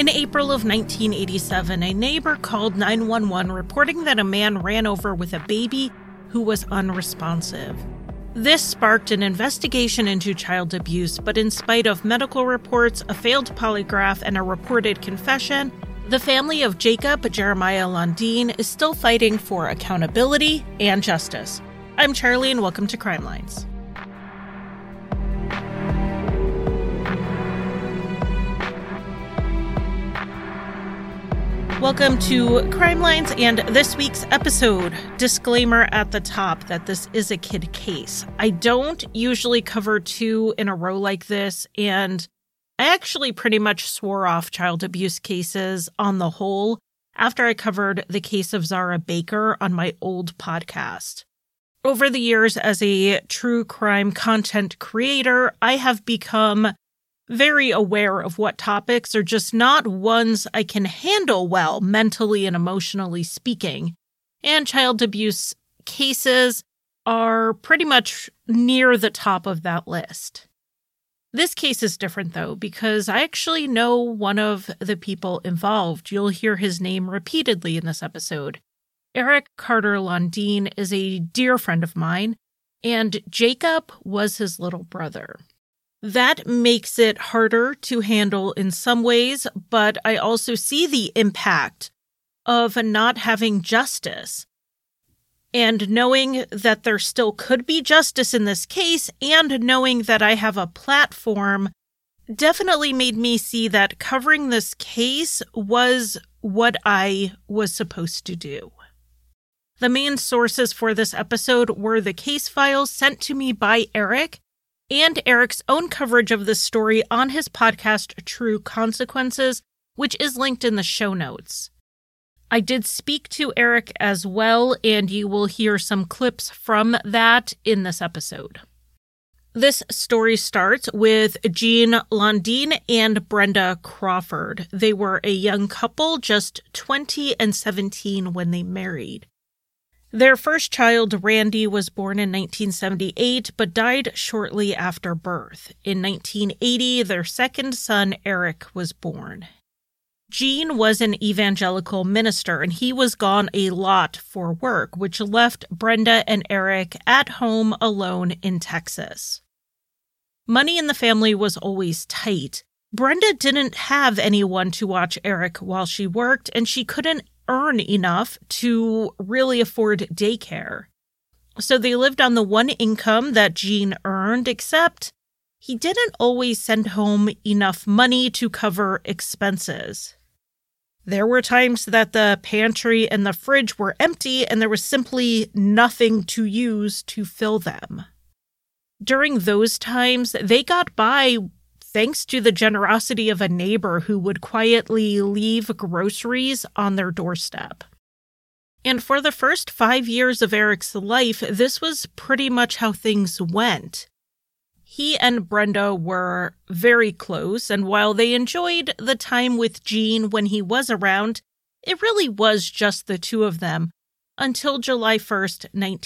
In April of 1987, a neighbor called 911 reporting that a man ran over with a baby who was unresponsive. This sparked an investigation into child abuse, but in spite of medical reports, a failed polygraph, and a reported confession, the family of Jacob Jeremiah Lundeen is still fighting for accountability and justice. I'm Charlie, and welcome to Crime Lines. Welcome to Crime Lines and this week's episode. Disclaimer at the top that this is a kid case. I don't usually cover two in a row like this, and I actually pretty much swore off child abuse cases on the whole after I covered the case of Zara Baker on my old podcast. Over the years as a true crime content creator, I have become very aware of what topics are just not ones I can handle well, mentally and emotionally speaking. And child abuse cases are pretty much near the top of that list. This case is different, though, because I actually know one of the people involved. You'll hear his name repeatedly in this episode. Eric Carter Lundeen is a dear friend of mine, and Jacob was his little brother. That makes it harder to handle in some ways, but I also see the impact of not having justice. And knowing that there still could be justice in this case, and knowing that I have a platform, definitely made me see that covering this case was what I was supposed to do. The main sources for this episode were the case files sent to me by Eric, and Eric's own coverage of this story on his podcast, True Consequences, which is linked in the show notes. I did speak to Eric as well, and you will hear some clips from that in this episode. This story starts with Jean Lundeen and Brenda Crawford. They were a young couple, just 20 and 17 when they married. Their first child, Randy, was born in 1978, but died shortly after birth. In 1980, their second son, Eric, was born. Jean was an evangelical minister, and he was gone a lot for work, which left Brenda and Eric at home alone in Texas. Money in the family was always tight. Brenda didn't have anyone to watch Eric while she worked, and she couldn't earn enough to really afford daycare. So they lived on the one income that Jean earned, except he didn't always send home enough money to cover expenses. There were times that the pantry and the fridge were empty and there was simply nothing to use to fill them. During those times, they got by thanks to the generosity of a neighbor who would quietly leave groceries on their doorstep. And for the first 5 years of Eric's life, this was pretty much how things went. He and Brenda were very close, and while they enjoyed the time with Jean when he was around, it really was just the two of them until July 1st,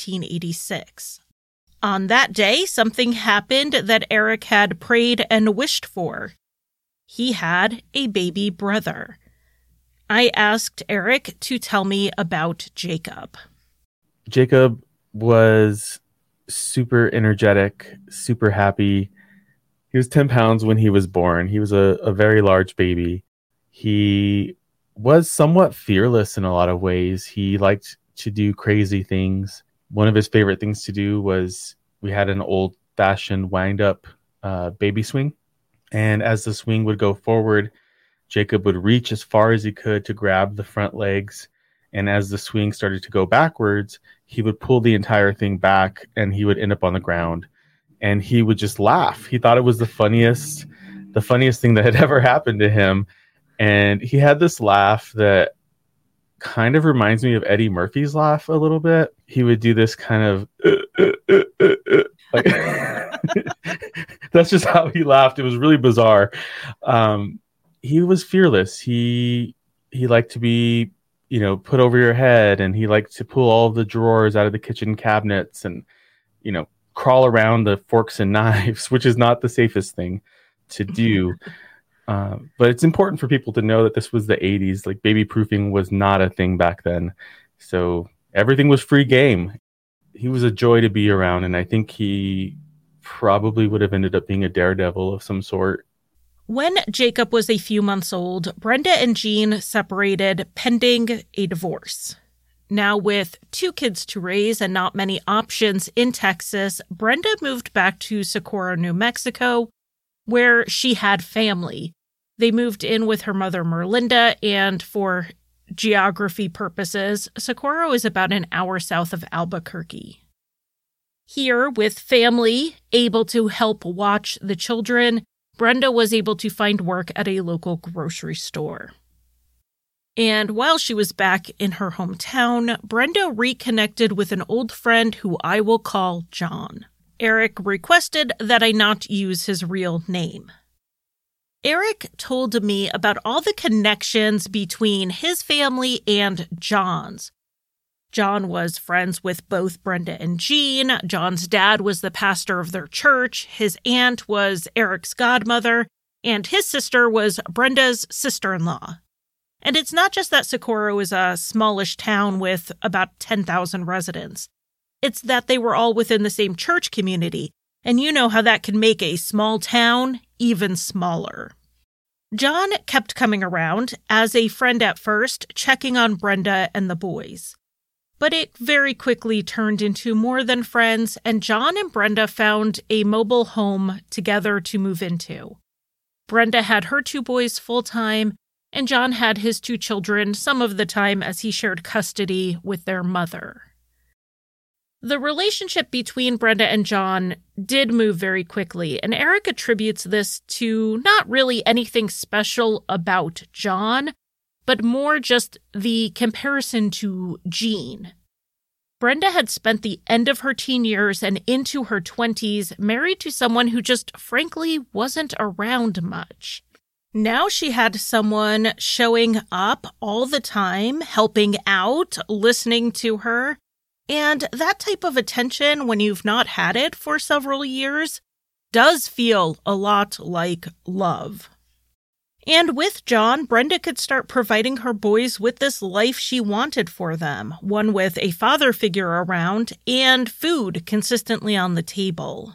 1986. On that day, something happened that Eric had prayed and wished for. He had a baby brother. I asked Eric to tell me about Jacob. Jacob was super energetic, super happy. He was 10 pounds when he was born. He was a very large baby. He was somewhat fearless in a lot of ways. He liked to do crazy things. One of his favorite things to do was we had an old-fashioned wind-up baby swing. And as the swing would go forward, Jacob would reach as far as he could to grab the front legs. And as the swing started to go backwards, he would pull the entire thing back and he would end up on the ground. And he would just laugh. He thought it was the funniest thing that had ever happened to him. And he had this laugh that kind of reminds me of Eddie Murphy's laugh a little bit. He would do this kind of like that's just how he laughed. It was really bizarre. He was fearless. He liked to be, put over your head, and he liked to pull all the drawers out of the kitchen cabinets and, crawl around the forks and knives, which is not the safest thing to do. But it's important for people to know that this was the 80s. Like, baby proofing was not a thing back then. So everything was free game. He was a joy to be around, and I think he probably would have ended up being a daredevil of some sort. When Jacob was a few months old, Brenda and Jean separated pending a divorce. Now, with 2 kids to raise and not many options in Texas, Brenda moved back to Socorro, New Mexico, where she had family. They moved in with her mother, Merlinda, and for geography purposes, Socorro is about an hour south of Albuquerque. Here, with family able to help watch the children, Brenda was able to find work at a local grocery store. And while she was back in her hometown, Brenda reconnected with an old friend who I will call John. Eric requested that I not use his real name. Eric told me about all the connections between his family and John's. John was friends with both Brenda and Jean. John's dad was the pastor of their church. His aunt was Eric's godmother, and his sister was Brenda's sister-in-law. And it's not just that Socorro is a smallish town with about 10,000 residents. It's that they were all within the same church community, and you know how that can make a small town even smaller. John kept coming around as a friend at first, checking on Brenda and the boys. But it very quickly turned into more than friends, and John and Brenda found a mobile home together to move into. Brenda had her 2 boys full-time, and John had his 2 children some of the time as he shared custody with their mother. The relationship between Brenda and John did move very quickly, and Eric attributes this to not really anything special about John, but more just the comparison to Jean. Brenda had spent the end of her teen years and into her 20s married to someone who just frankly wasn't around much. Now she had someone showing up all the time, helping out, listening to her. And that type of attention, when you've not had it for several years, does feel a lot like love. And with John, Brenda could start providing her boys with this life she wanted for them, one with a father figure around and food consistently on the table.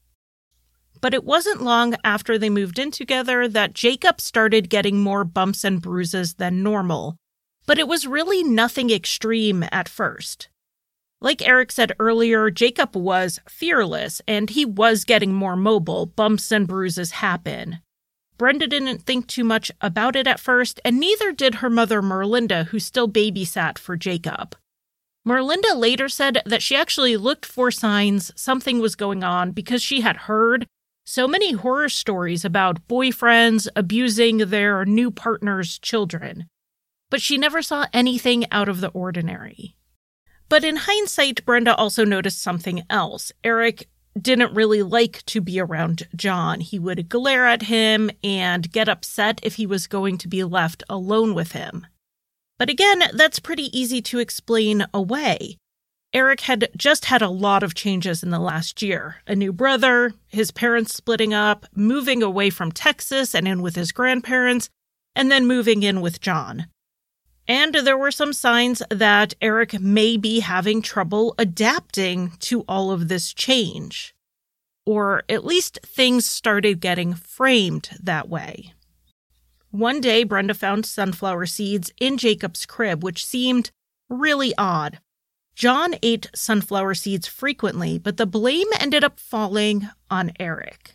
But it wasn't long after they moved in together that Jacob started getting more bumps and bruises than normal, but it was really nothing extreme at first. Like Eric said earlier, Jacob was fearless, and he was getting more mobile. Bumps and bruises happen. Brenda didn't think too much about it at first, and neither did her mother Merlinda, who still babysat for Jacob. Merlinda later said that she actually looked for signs something was going on because she had heard so many horror stories about boyfriends abusing their new partner's children, but she never saw anything out of the ordinary. But in hindsight, Brenda also noticed something else. Eric didn't really like to be around John. He would glare at him and get upset if he was going to be left alone with him. But again, that's pretty easy to explain away. Eric had just had a lot of changes in the last year. A new brother, his parents splitting up, moving away from Texas and in with his grandparents, and then moving in with John. And there were some signs that Eric may be having trouble adapting to all of this change. Or at least things started getting framed that way. One day, Brenda found sunflower seeds in Jacob's crib, which seemed really odd. John ate sunflower seeds frequently, but the blame ended up falling on Eric.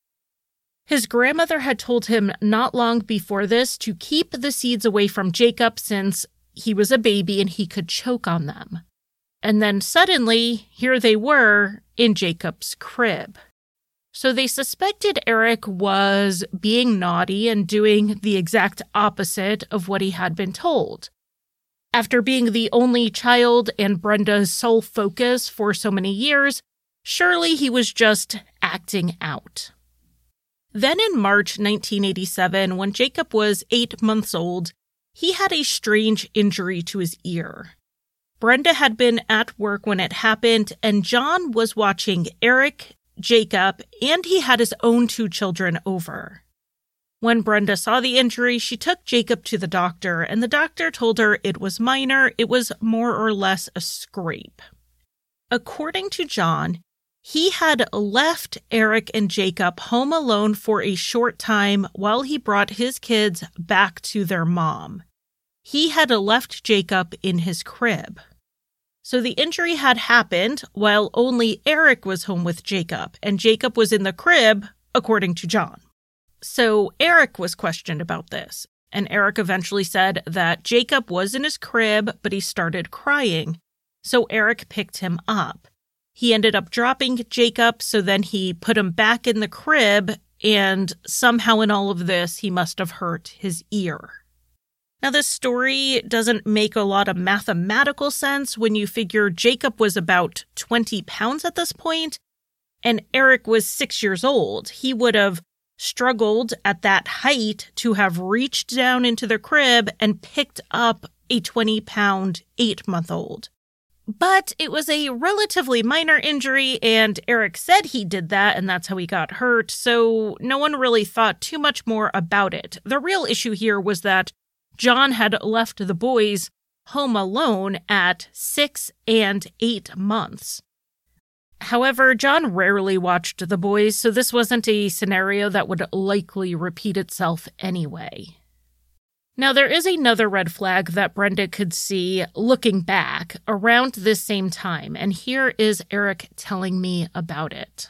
His grandmother had told him not long before this to keep the seeds away from Jacob since he was a baby and he could choke on them. And then suddenly, here they were in Jacob's crib. So they suspected Eric was being naughty and doing the exact opposite of what he had been told. After being the only child and Brenda's sole focus for so many years, surely he was just acting out. Then in March 1987, when Jacob was 8 months old, he had a strange injury to his ear. Brenda had been at work when it happened, and John was watching Eric, Jacob, and he had his own 2 children over. When Brenda saw the injury, she took Jacob to the doctor, and the doctor told her it was minor. It was more or less a scrape. According to John, he had left Eric and Jacob home alone for a short time while he brought his kids back to their mom. He had left Jacob in his crib. So the injury had happened while only Eric was home with Jacob, and Jacob was in the crib, according to John. So Eric was questioned about this, and Eric eventually said that Jacob was in his crib, but he started crying. So Eric picked him up. He ended up dropping Jacob, so then he put him back in the crib, and somehow in all of this, he must have hurt his ear. Now, this story doesn't make a lot of mathematical sense when you figure Jacob was about 20 pounds at this point, and Eric was 6 years old. He would have struggled at that height to have reached down into the crib and picked up a 20-pound 8-month-old. But it was a relatively minor injury, and Eric said he did that, and that's how he got hurt, so no one really thought too much more about it. The real issue here was that John had left the boys home alone at 6 and 8 months. However, John rarely watched the boys, so this wasn't a scenario that would likely repeat itself anyway. Now, there is another red flag that Brenda could see looking back around this same time, and here is Eric telling me about it.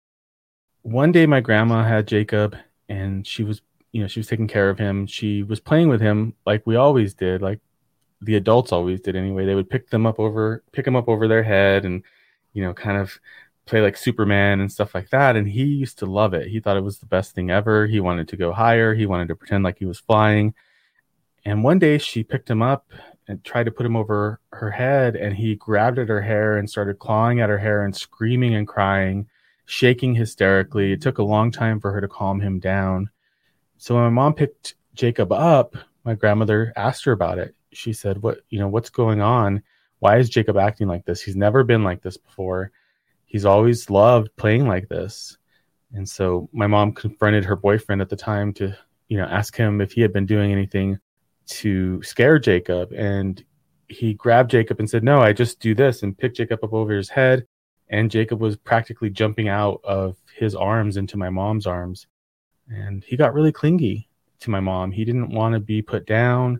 One day my grandma had Jacob, and she was taking care of him. She was playing with him like we always did, like the adults always did anyway. They would pick him up over their head and, kind of play like Superman and stuff like that. And he used to love it. He thought it was the best thing ever. He wanted to go higher. He wanted to pretend like he was flying. And one day she picked him up and tried to put him over her head, and he grabbed at her hair and started clawing at her hair and screaming and crying, shaking hysterically. It took a long time for her to calm him down. So when my mom picked Jacob up, my grandmother asked her about it. She said, what's going on? Why is Jacob acting like this? He's never been like this before. He's always loved playing like this. And so my mom confronted her boyfriend at the time to, ask him if he had been doing anything to scare Jacob. And he grabbed Jacob and said, no, I just do this, and picked Jacob up over his head. And Jacob was practically jumping out of his arms into my mom's arms. And he got really clingy to my mom. He didn't want to be put down.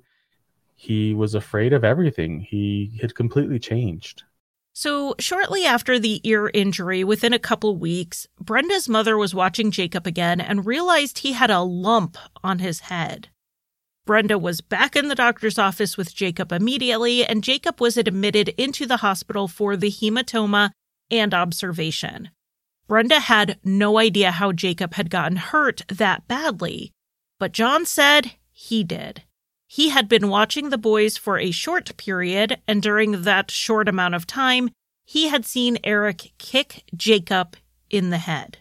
He was afraid of everything. He had completely changed. So shortly after the ear injury, within a couple weeks, Brenda's mother was watching Jacob again and realized he had a lump on his head. Brenda was back in the doctor's office with Jacob immediately, and Jacob was admitted into the hospital for the hematoma and observation. Brenda had no idea how Jacob had gotten hurt that badly, but John said he did. He had been watching the boys for a short period, and during that short amount of time, he had seen Eric kick Jacob in the head.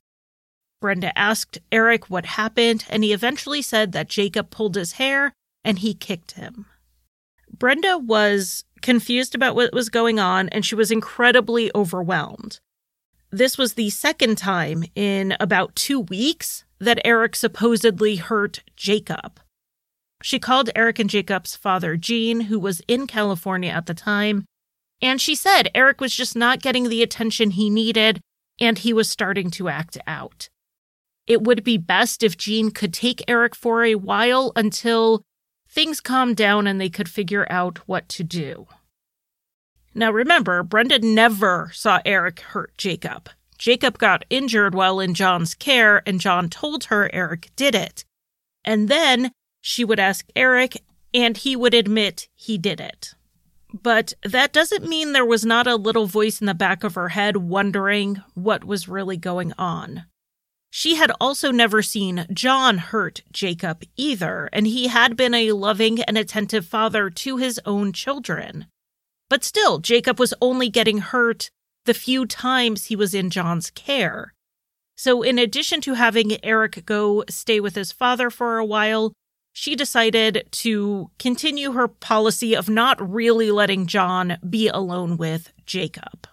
Brenda asked Eric what happened, and he eventually said that Jacob pulled his hair and he kicked him. Brenda was confused about what was going on, and she was incredibly overwhelmed. This was the second time in about 2 weeks that Eric supposedly hurt Jacob. She called Eric and Jacob's father, Gene, who was in California at the time, and she said Eric was just not getting the attention he needed, and he was starting to act out. It would be best if Gene could take Eric for a while until things calmed down and they could figure out what to do. Now remember, Brenda never saw Eric hurt Jacob. Jacob got injured while in John's care, and John told her Eric did it. And then she would ask Eric, and he would admit he did it. But that doesn't mean there was not a little voice in the back of her head wondering what was really going on. She had also never seen John hurt Jacob either, and he had been a loving and attentive father to his own children. But still, Jacob was only getting hurt the few times he was in John's care. So in addition to having Eric go stay with his father for a while, she decided to continue her policy of not really letting John be alone with Jacob.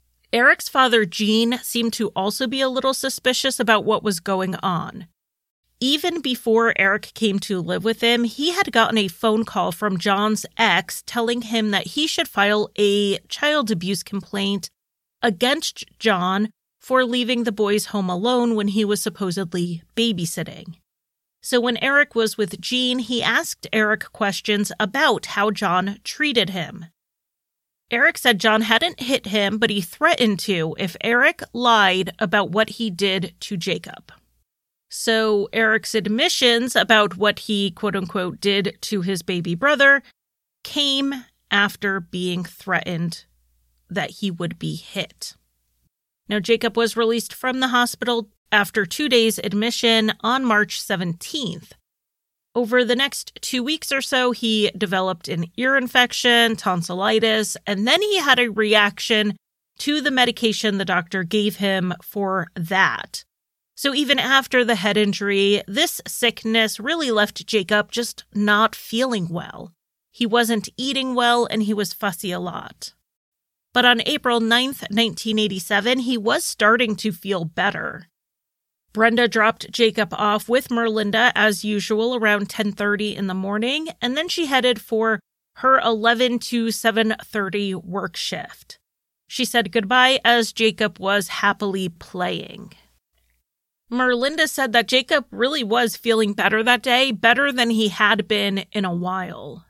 Eric's father, Gene, seemed to also be a little suspicious about what was going on. Even before Eric came to live with him, he had gotten a phone call from John's ex telling him that he should file a child abuse complaint against John for leaving the boys home alone when he was supposedly babysitting. So when Eric was with Jean, he asked Eric questions about how John treated him. Eric said John hadn't hit him, but he threatened to if Eric lied about what he did to Jacob. So Eric's admissions about what he, quote-unquote, did to his baby brother came after being threatened that he would be hit. Now, Jacob was released from the hospital after 2 days' admission on March 17th. Over the next 2 weeks or so, he developed an ear infection, tonsillitis, and then he had a reaction to the medication the doctor gave him for that. So even after the head injury, this sickness really left Jacob just not feeling well. He wasn't eating well, and he was fussy a lot. But on April 9th, 1987, he was starting to feel better. Brenda dropped Jacob off with Merlinda as usual around 10:30 in the morning, and then she headed for her 11 to 7:30 work shift. She said goodbye as Jacob was happily playing. Merlinda said that Jacob really was feeling better that day, better than he had been in a while.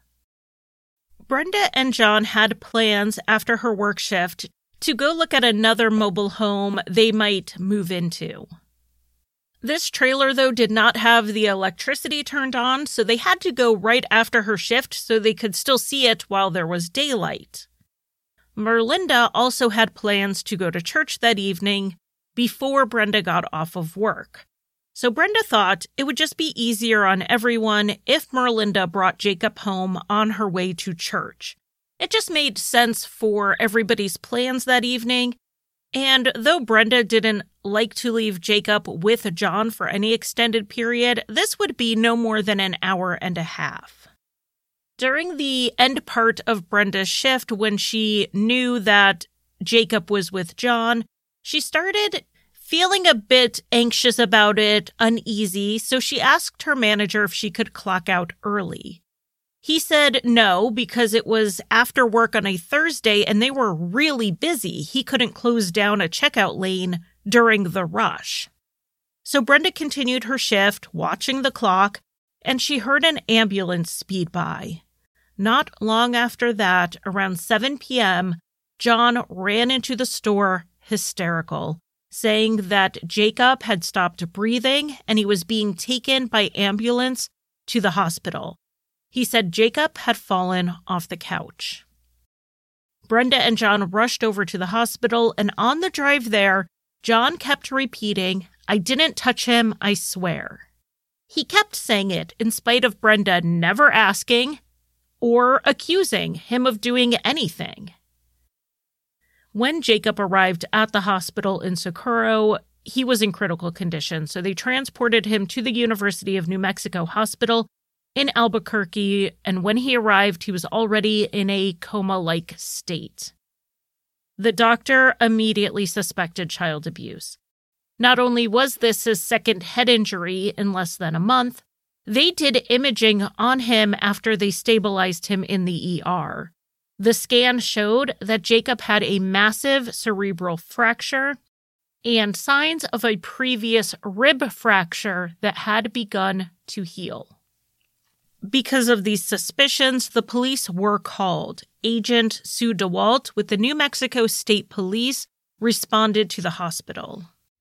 Brenda and John had plans after her work shift to go look at another mobile home they might move into. This trailer, though, did not have the electricity turned on, so they had to go right after her shift so they could still see it while there was daylight. Merlinda also had plans to go to church that evening before Brenda got off of work. So Brenda thought it would just be easier on everyone if Merlinda brought Jacob home on her way to church. It just made sense for everybody's plans that evening. And though Brenda didn't like to leave Jacob with John for any extended period, this would be no more than an hour and a half. During the end part of Brenda's shift, when she knew that Jacob was with John, she started feeling a bit anxious about it, uneasy, so she asked her manager if she could clock out early. He said no, because it was after work on a Thursday and they were really busy. He couldn't close down a checkout lane during the rush. So Brenda continued her shift, watching the clock, and she heard an ambulance speed by. Not long after that, around 7 p.m., John ran into the store hysterical, saying that Jacob had stopped breathing and he was being taken by ambulance to the hospital. He said Jacob had fallen off the couch. Brenda and John rushed over to the hospital, and on the drive there, John kept repeating, "I didn't touch him, I swear." He kept saying it in spite of Brenda never asking or accusing him of doing anything. When Jacob arrived at the hospital in Socorro, he was in critical condition, so they transported him to the University of New Mexico Hospital in Albuquerque, and when he arrived, he was already in a coma-like state. The doctor immediately suspected child abuse. Not only was this his second head injury in less than a month, they did imaging on him after they stabilized him in the ER. The scan showed that Jacob had a massive cerebral fracture and signs of a previous rib fracture that had begun to heal. Because of these suspicions, the police were called. Agent Sue DeWalt with the New Mexico State Police responded to the hospital.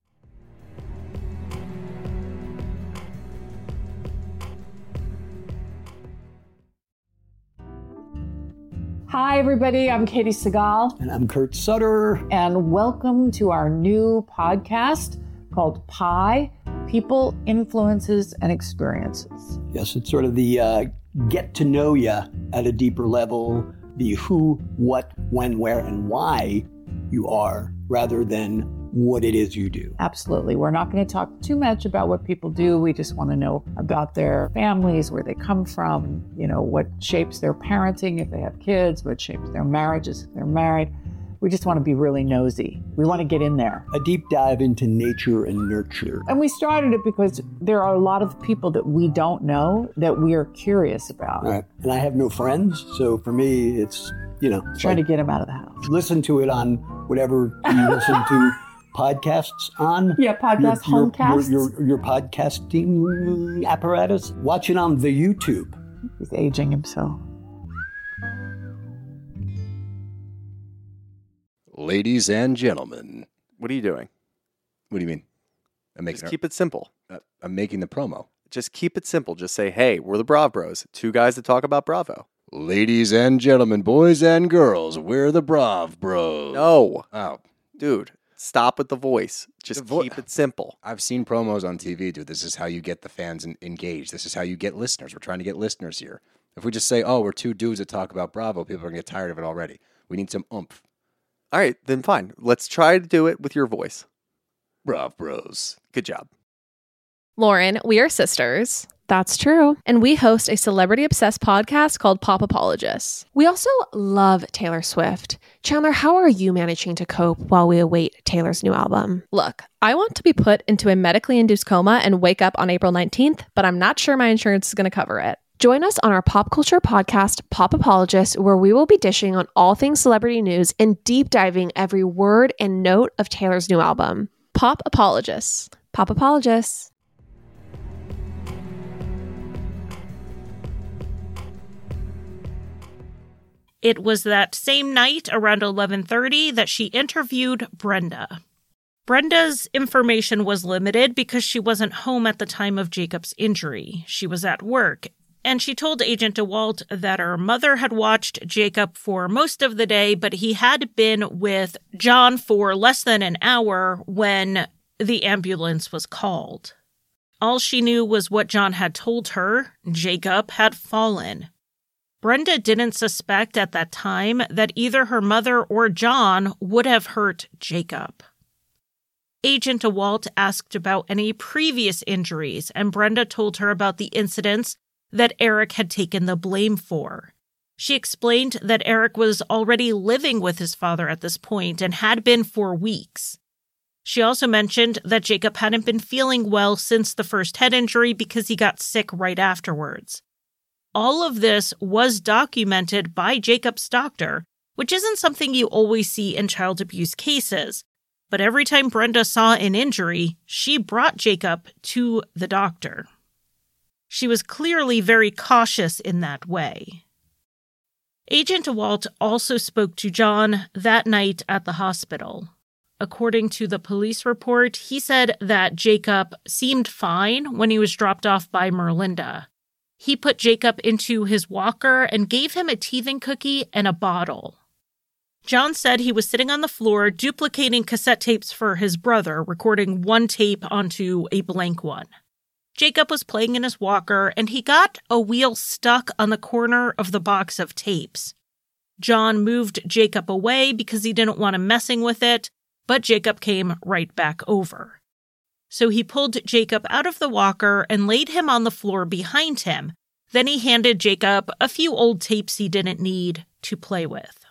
Hi, everybody. I'm Katie Segal. And I'm Kurt Sutter. And welcome to our new podcast called PIE, People, Influences, and Experiences. Yes, it's sort of the get to know you at a deeper level, the who, what, when, where, and why you are, rather than what it is you do. Absolutely. We're not going to talk too much about what people do. We just want to know about their families, where they come from, what shapes their parenting if they have kids, what shapes their marriages if they're married. We just want to be really nosy. We want to get in there. A deep dive into nature and nurture. And we started it because there are a lot of people that we don't know that we are curious about. Right. And I have no friends, so for me, it's, Trying to get them out of the house. Listen to it on whatever you listen to podcasts on. Yeah, podcast, homecasts. Your podcasting apparatus. Watch it on the YouTube. He's aging himself. Ladies and gentlemen. What are you doing? What do you mean? Just keep it simple. I'm making the promo. Just keep it simple. Just say, hey, we're the Brav Bros. Two guys that talk about Bravo. Ladies and gentlemen, boys and girls, we're the Brav Bros. No. Oh. Dude, stop with the voice. Just keep it simple. I've seen promos on TV, dude. This is how you get the fans engaged. This is how you get listeners. We're trying to get listeners here. If we just say, we're two dudes that talk about Bravo, people are going to get tired of it already. We need some oomph. All right, then fine. Let's try to do it with your voice. Brav Bros. Good job. Lauren, we are sisters. That's true. And we host a celebrity-obsessed podcast called Pop Apologists. We also love Taylor Swift. Chandler, how are you managing to cope while we await Taylor's new album? Look, I want to be put into a medically induced coma and wake up on April 19th, but I'm not sure my insurance is going to cover it. Join us on our pop culture podcast, Pop Apologists, where we will be dishing on all things celebrity news and deep diving every word and note of Taylor's new album. Pop Apologists. Pop Apologists. It was that same night around 11:30 that she interviewed Brenda. Brenda's information was limited because she wasn't home at the time of Jacob's injury. She was at work, and she told Agent DeWalt that her mother had watched Jacob for most of the day, but he had been with John for less than an hour when the ambulance was called. All she knew was what John had told her: Jacob had fallen. Brenda didn't suspect at that time that either her mother or John would have hurt Jacob. Agent DeWalt asked about any previous injuries, and Brenda told her about the incidents that Eric had taken the blame for. She explained that Eric was already living with his father at this point and had been for weeks. She also mentioned that Jacob hadn't been feeling well since the first head injury because he got sick right afterwards. All of this was documented by Jacob's doctor, which isn't something you always see in child abuse cases. But every time Brenda saw an injury, she brought Jacob to the doctor. She was clearly very cautious in that way. Agent DeWalt also spoke to John that night at the hospital. According to the police report, he said that Jacob seemed fine when he was dropped off by Merlinda. He put Jacob into his walker and gave him a teething cookie and a bottle. John said he was sitting on the floor duplicating cassette tapes for his brother, recording one tape onto a blank one. Jacob was playing in his walker, and he got a wheel stuck on the corner of the box of tapes. John moved Jacob away because he didn't want him messing with it, but Jacob came right back over. So he pulled Jacob out of the walker and laid him on the floor behind him. Then he handed Jacob a few old tapes he didn't need to play with.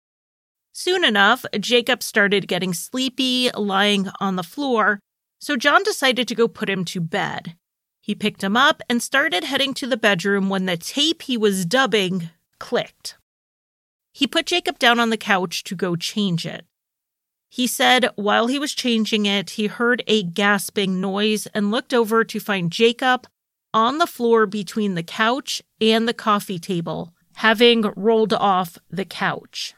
Soon enough, Jacob started getting sleepy, lying on the floor, so John decided to go put him to bed. He picked him up and started heading to the bedroom when the tape he was dubbing clicked. He put Jacob down on the couch to go change it. He said while he was changing it, he heard a gasping noise and looked over to find Jacob on the floor between the couch and the coffee table, having rolled off the couch.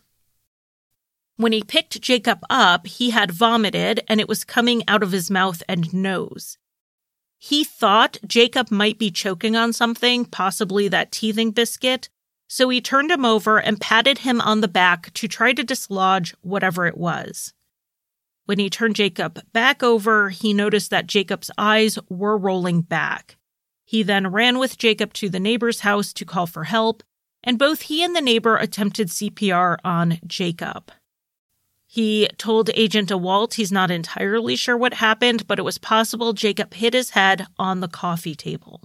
When he picked Jacob up, he had vomited and it was coming out of his mouth and nose. He thought Jacob might be choking on something, possibly that teething biscuit, so he turned him over and patted him on the back to try to dislodge whatever it was. When he turned Jacob back over, he noticed that Jacob's eyes were rolling back. He then ran with Jacob to the neighbor's house to call for help, and both he and the neighbor attempted CPR on Jacob. He told Agent DeWalt he's not entirely sure what happened, but it was possible Jacob hit his head on the coffee table.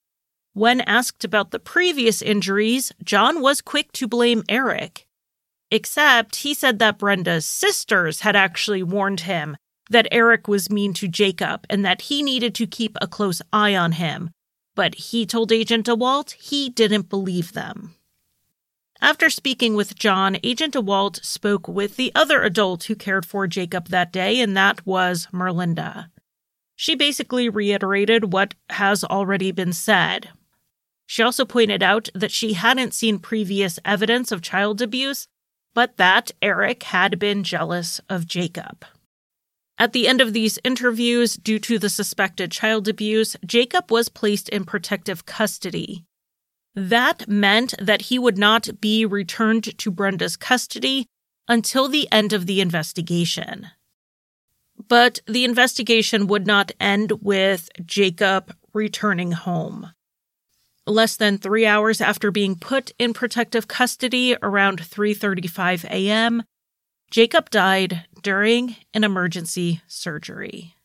When asked about the previous injuries, John was quick to blame Eric. except he said that Brenda's sisters had actually warned him that Eric was mean to Jacob and that he needed to keep a close eye on him. But he told Agent DeWalt he didn't believe them. After speaking with John, Agent DeWalt spoke with the other adult who cared for Jacob that day, and that was Merlinda. She basically reiterated what has already been said. She also pointed out that she hadn't seen previous evidence of child abuse, but that Eric had been jealous of Jacob. At the end of these interviews, due to the suspected child abuse, Jacob was placed in protective custody. That meant that he would not be returned to Brenda's custody until the end of the investigation. But the investigation would not end with Jacob returning home. Less than 3 hours after being put in protective custody, around 3:35 a.m., Jacob died during an emergency surgery.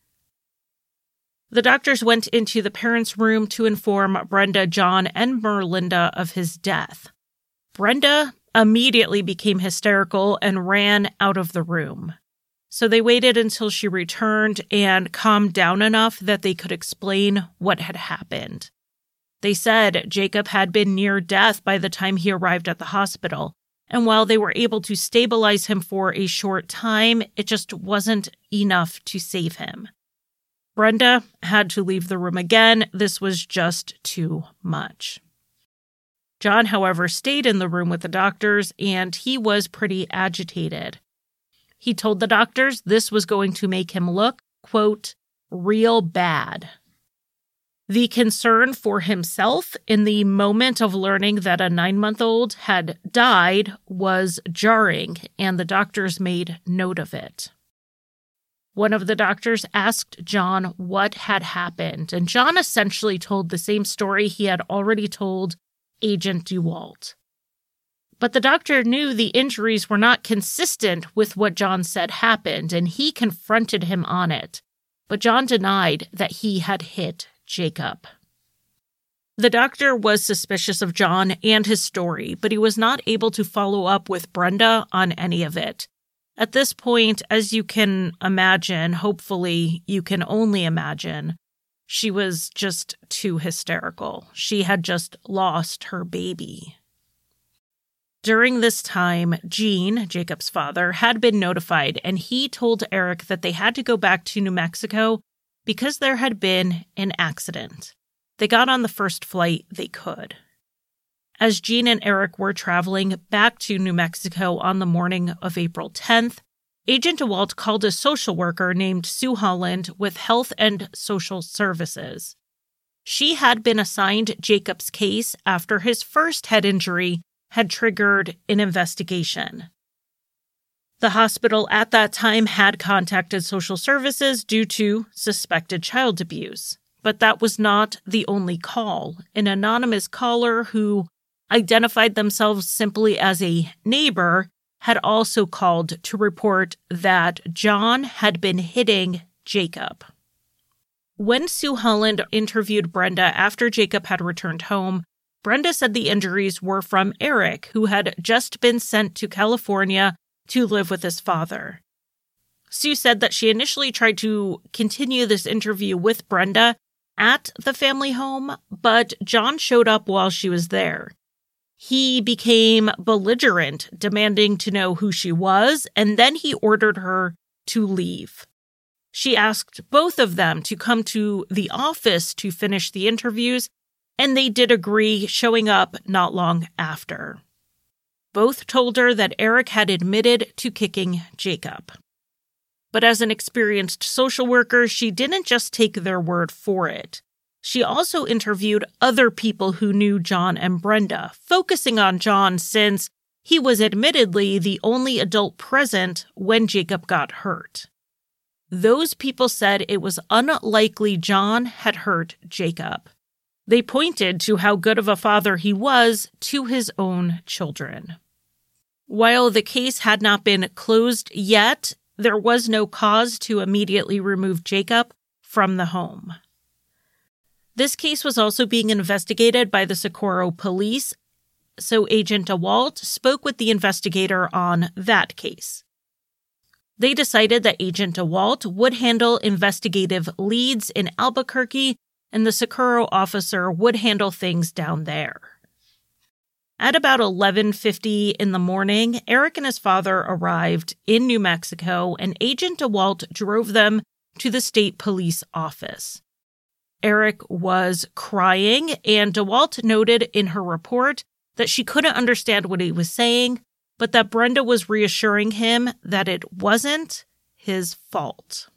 The doctors went into the parents' room to inform Brenda, John, and Merlinda of his death. Brenda immediately became hysterical and ran out of the room. So they waited until she returned and calmed down enough that they could explain what had happened. They said Jacob had been near death by the time he arrived at the hospital, and while they were able to stabilize him for a short time, it just wasn't enough to save him. Brenda had to leave the room again. This was just too much. John, however, stayed in the room with the doctors, and he was pretty agitated. He told the doctors this was going to make him look, quote, real bad. The concern for himself in the moment of learning that a 9-month-old had died was jarring, and the doctors made note of it. One of the doctors asked John what had happened, and John essentially told the same story he had already told Agent DeWalt. But the doctor knew the injuries were not consistent with what John said happened, and he confronted him on it. But John denied that he had hit Jacob. The doctor was suspicious of John and his story, but he was not able to follow up with Brenda on any of it. At this point, as you can imagine, hopefully you can only imagine, she was just too hysterical. She had just lost her baby. During this time, Gene, Jacob's father, had been notified, and he told Eric that they had to go back to New Mexico because there had been an accident. They got on the first flight they could. As Gene and Eric were traveling back to New Mexico on the morning of April 10th, Agent DeWalt called a social worker named Sue Holland with Health and Social Services. She had been assigned Jacob's case after his first head injury had triggered an investigation. The hospital at that time had contacted social services due to suspected child abuse. But that was not the only call. An anonymous caller who identified themselves simply as a neighbor had also called to report that John had been hitting Jacob. When Sue Holland interviewed Brenda after Jacob had returned home, Brenda said the injuries were from Eric, who had just been sent to California to live with his father. Sue said that she initially tried to continue this interview with Brenda at the family home, but John showed up while she was there. He became belligerent, demanding to know who she was, and then he ordered her to leave. She asked both of them to come to the office to finish the interviews, and they did agree, showing up not long after. Both told her that Eric had admitted to kicking Jacob. But as an experienced social worker, she didn't just take their word for it. She also interviewed other people who knew John and Brenda, focusing on John since he was admittedly the only adult present when Jacob got hurt. Those people said it was unlikely John had hurt Jacob. They pointed to how good of a father he was to his own children. While the case had not been closed yet, there was no cause to immediately remove Jacob from the home. This case was also being investigated by the Socorro police. so Agent DeWalt spoke with the investigator on that case. They decided that Agent DeWalt would handle investigative leads in Albuquerque, and the Socorro officer would handle things down there. At about 11:50 in the morning, Eric and his father arrived in New Mexico, and Agent DeWalt drove them to the state police office. Eric was crying, and DeWalt noted in her report that she couldn't understand what he was saying, but that Brenda was reassuring him that it wasn't his fault.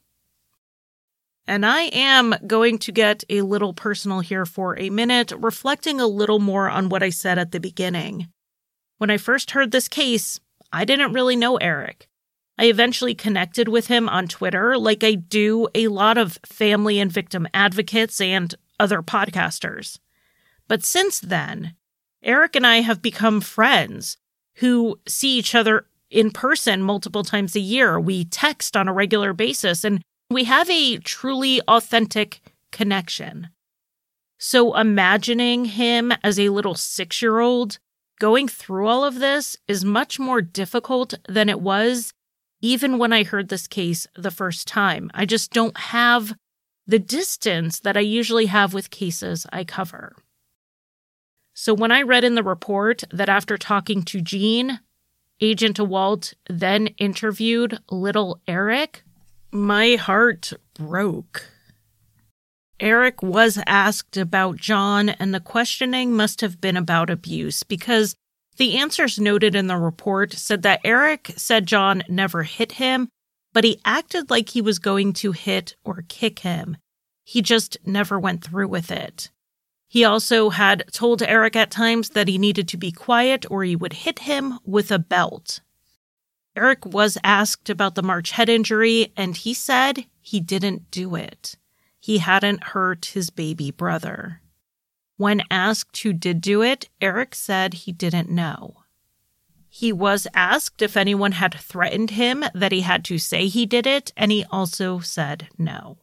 And I am going to get a little personal here for a minute, reflecting a little more on what I said at the beginning. When I first heard this case, I didn't really know Eric. I eventually connected with him on Twitter like I do a lot of family and victim advocates and other podcasters. But since then, Eric and I have become friends who see each other in person multiple times a year. We text on a regular basis, and we have a truly authentic connection. So imagining him as a little 6-year-old going through all of this is much more difficult than it was even when I heard this case the first time. I just don't have the distance that I usually have with cases I cover. So when I read in the report that after talking to Jean, Agent DeWalt then interviewed little Eric, my heart broke. Eric was asked about John, and the questioning must have been about abuse because the answers noted in the report said that Eric said John never hit him, but he acted like he was going to hit or kick him. He just never went through with it. He also had told Eric at times that he needed to be quiet or he would hit him with a belt. Eric was asked about the March head injury, and he said he didn't do it. He hadn't hurt his baby brother. When asked who did do it, Eric said he didn't know. He was asked if anyone had threatened him that he had to say he did it, and he also said no.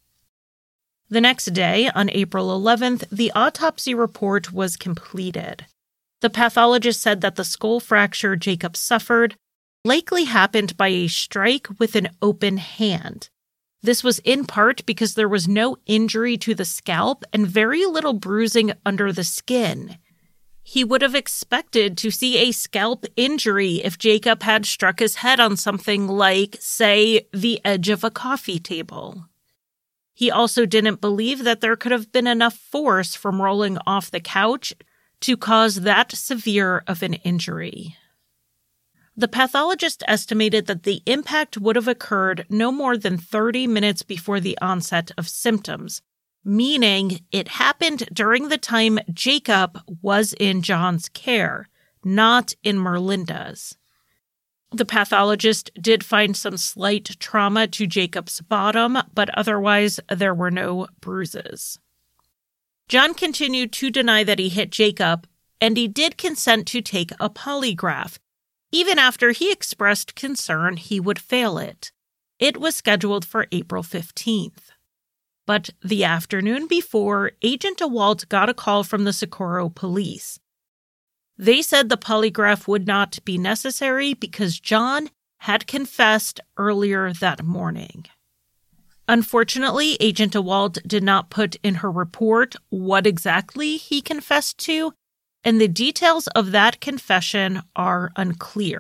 The next day, on April 11th, the autopsy report was completed. The pathologist said that the skull fracture Jacob suffered likely happened by a strike with an open hand. This was in part because there was no injury to the scalp and very little bruising under the skin. He would have expected to see a scalp injury if Jacob had struck his head on something like, say, the edge of a coffee table. He also didn't believe that there could have been enough force from rolling off the couch to cause that severe of an injury. The pathologist estimated that the impact would have occurred no more than 30 minutes before the onset of symptoms, meaning it happened during the time Jacob was in John's care, not in Merlinda's. The pathologist did find some slight trauma to Jacob's bottom, but otherwise there were no bruises. John continued to deny that he hit Jacob, and he did consent to take a polygraph, even after he expressed concern he would fail it. It was scheduled for April 15th. But the afternoon before, Agent DeWalt got a call from the Socorro police. They said the polygraph would not be necessary because John had confessed earlier that morning. Unfortunately, Agent DeWalt did not put in her report what exactly he confessed to, and the details of that confession are unclear.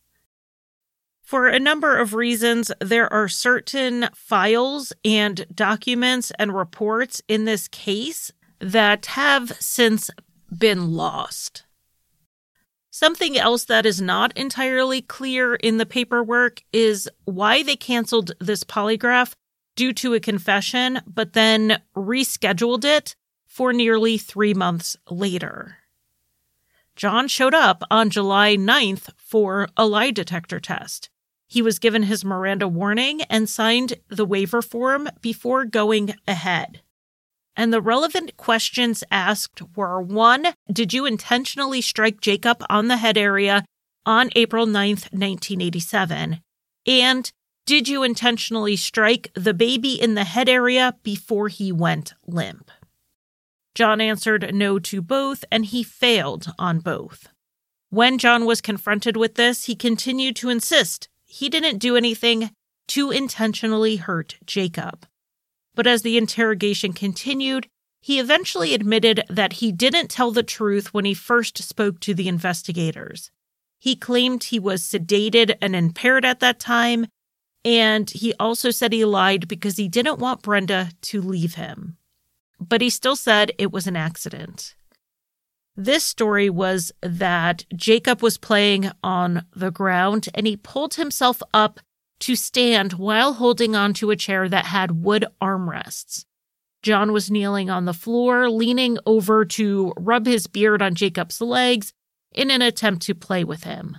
For a number of reasons, there are certain files and documents and reports in this case that have since been lost. Something else that is not entirely clear in the paperwork is why they canceled this polygraph due to a confession, but then rescheduled it for nearly 3 months later. John showed up on July 9th for a lie detector test. He was given his Miranda warning and signed the waiver form before going ahead. And the relevant questions asked were 1. Did you intentionally strike Jacob on the head area on April 9th, 1987? And did you intentionally strike the baby in the head area before he went limp? John answered no to both, and he failed on both. When John was confronted with this, he continued to insist he didn't do anything to intentionally hurt Jacob. But as the interrogation continued, he eventually admitted that he didn't tell the truth when he first spoke to the investigators. He claimed he was sedated and impaired at that time, and he also said he lied because he didn't want Brenda to leave him. But he still said it was an accident. This story was that Jacob was playing on the ground and he pulled himself up to stand while holding onto a chair that had wood armrests. John was kneeling on the floor, leaning over to rub his beard on Jacob's legs in an attempt to play with him.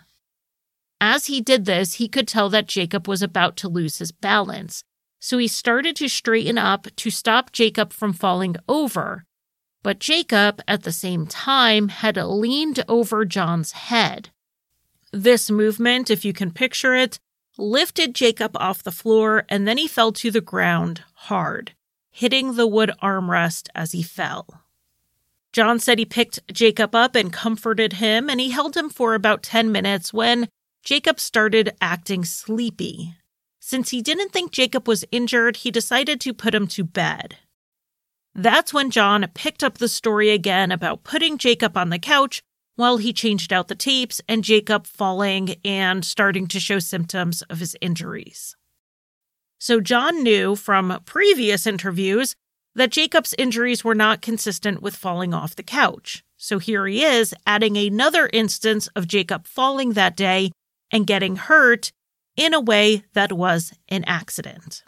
As he did this, he could tell that Jacob was about to lose his balance, so he started to straighten up to stop Jacob from falling over. But Jacob, at the same time, had leaned over John's head. This movement, if you can picture it, lifted Jacob off the floor, and then he fell to the ground hard, hitting the wood armrest as he fell. John said he picked Jacob up and comforted him, and he held him for about 10 minutes when Jacob started acting sleepy. Since he didn't think Jacob was injured, he decided to put him to bed. That's when John picked up the story again about putting Jacob on the couch while he changed out the tapes and Jacob falling and starting to show symptoms of his injuries. So John knew from previous interviews that Jacob's injuries were not consistent with falling off the couch. So here he is adding another instance of Jacob falling that day and getting hurt in a way that was an accident.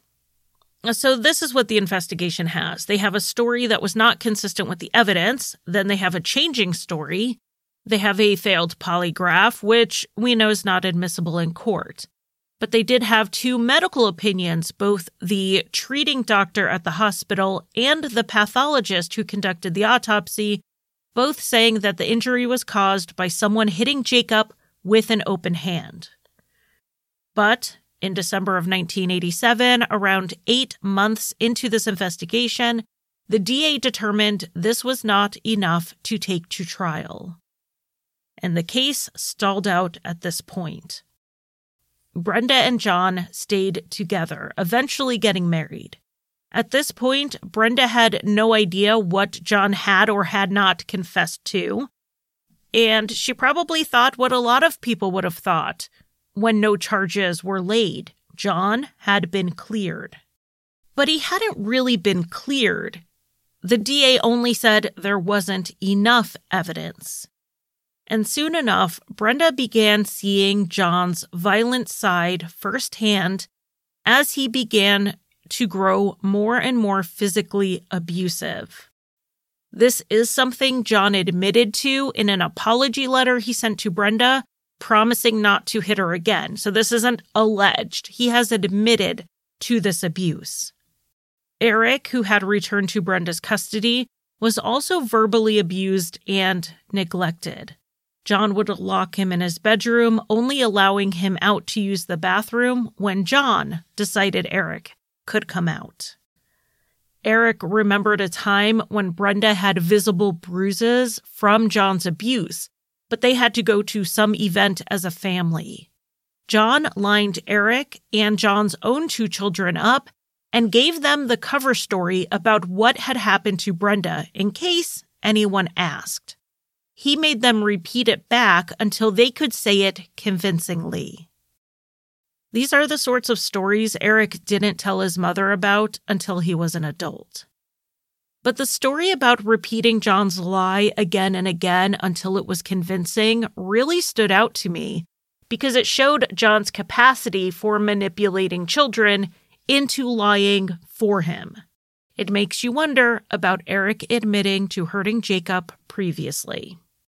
So this is what the investigation has. They have a story that was not consistent with the evidence. Then they have a changing story. They have a failed polygraph, which we know is not admissible in court. But they did have two medical opinions, both the treating doctor at the hospital and the pathologist who conducted the autopsy, both saying that the injury was caused by someone hitting Jacob with an open hand. But in December of 1987, around 8 months into this investigation, the DA determined this was not enough to take to trial. And the case stalled out at this point. Brenda and John stayed together, eventually getting married. At this point, Brenda had no idea what John had or had not confessed to, and she probably thought what a lot of people would have thought. When no charges were laid, John had been cleared. But he hadn't really been cleared. The DA only said there wasn't enough evidence. And soon enough, Brenda began seeing John's violent side firsthand as he began to grow more and more physically abusive. This is something John admitted to in an apology letter he sent to Brenda, promising not to hit her again. So this isn't alleged. He has admitted to this abuse. Eric, who had returned to Brenda's custody, was also verbally abused and neglected. John would lock him in his bedroom, only allowing him out to use the bathroom when John decided Eric could come out. Eric remembered a time when Brenda had visible bruises from John's abuse, but they had to go to some event as a family. John lined Eric and John's own 2 children up and gave them the cover story about what had happened to Brenda in case anyone asked. He made them repeat it back until they could say it convincingly. These are the sorts of stories Eric didn't tell his mother about until he was an adult. But the story about repeating John's lie again and again until it was convincing really stood out to me because it showed John's capacity for manipulating children into lying for him. It makes you wonder about Eric admitting to hurting Jacob previously.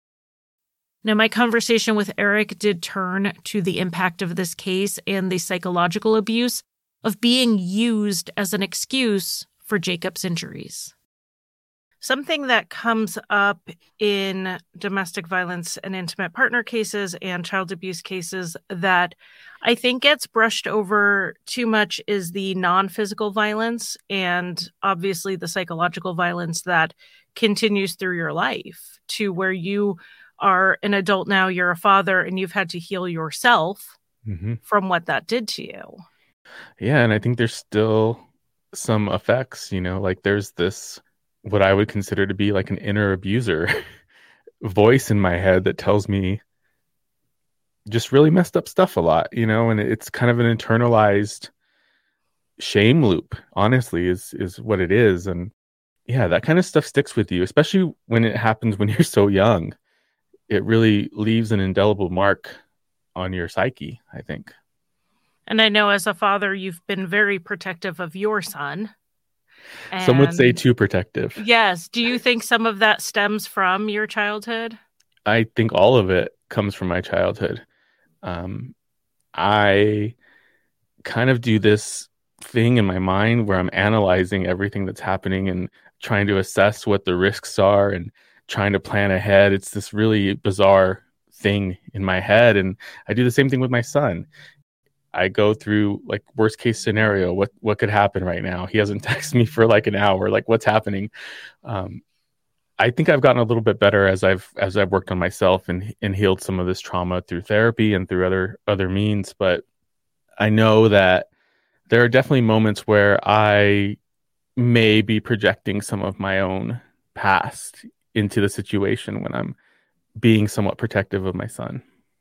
Now, my conversation with Eric did turn to the impact of this case and the psychological abuse of being used as an excuse for Jacob's injuries. Something that comes up in domestic violence and intimate partner cases and child abuse cases that I think gets brushed over too much is the non-physical violence and obviously the psychological violence that continues through your life to where you are an adult now, you're a father, and you've had to heal yourself from what that did to you. Yeah, and I think there's still some effects, like there's this, what I would consider to be like an inner abuser voice in my head that tells me just really messed up stuff a lot, and it's kind of an internalized shame loop, honestly, is what it is. And yeah, that kind of stuff sticks with you, especially when it happens when you're so young. It really leaves an indelible mark on your psyche, I think. And I know as a father, you've been very protective of your son. Some would say too protective. Yes. Do you think some of that stems from your childhood? I think all of it comes from my childhood. I kind of do this thing in my mind where I'm analyzing everything that's happening and trying to assess what the risks are and trying to plan ahead. It's this really bizarre thing in my head. And I do the same thing with my son. I go through like worst case scenario. What could happen right now? He hasn't texted me for like an hour. Like, what's happening? I think I've gotten a little bit better as I've worked on myself and healed some of this trauma through therapy and through other means. But I know that there are definitely moments where I may be projecting some of my own past into the situation when I'm being somewhat protective of my son.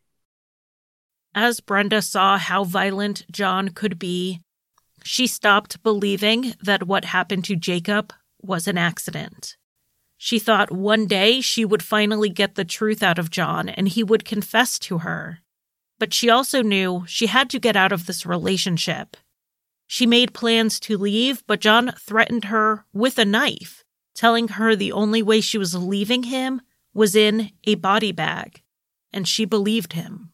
As Brenda saw how violent John could be, she stopped believing that what happened to Jacob was an accident. She thought one day she would finally get the truth out of John and he would confess to her. But she also knew she had to get out of this relationship. She made plans to leave, but John threatened her with a knife, telling her the only way she was leaving him was in a body bag, and she believed him.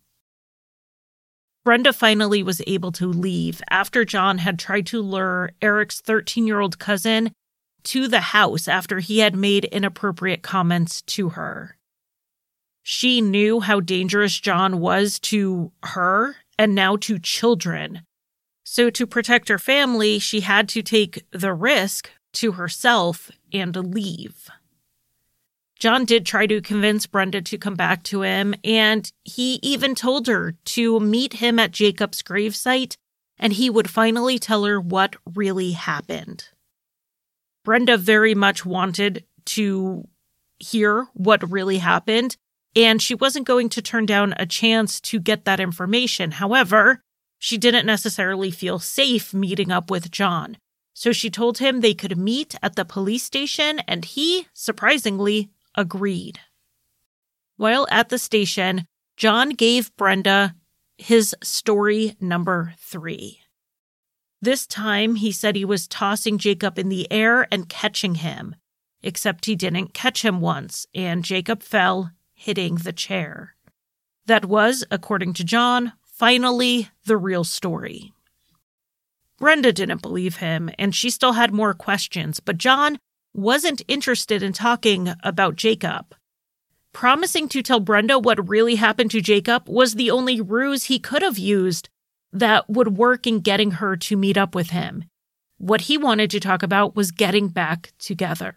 Brenda finally was able to leave after John had tried to lure Eric's 13-year-old cousin to the house after he had made inappropriate comments to her. She knew how dangerous John was to her and now to children. So to protect her family, she had to take the risk to herself and leave. John did try to convince Brenda to come back to him, and he even told her to meet him at Jacob's gravesite, and he would finally tell her what really happened. Brenda very much wanted to hear what really happened, and she wasn't going to turn down a chance to get that information. However, she didn't necessarily feel safe meeting up with John. So she told him they could meet at the police station, and he, surprisingly, agreed. While at the station, John gave Brenda his story number 3. This time, he said he was tossing Jacob in the air and catching him, except he didn't catch him once, and Jacob fell, hitting the chair. That was, according to John, finally the real story. Brenda didn't believe him, and she still had more questions, but John wasn't interested in talking about Jacob. Promising to tell Brenda what really happened to Jacob was the only ruse he could have used that would work in getting her to meet up with him. What he wanted to talk about was getting back together.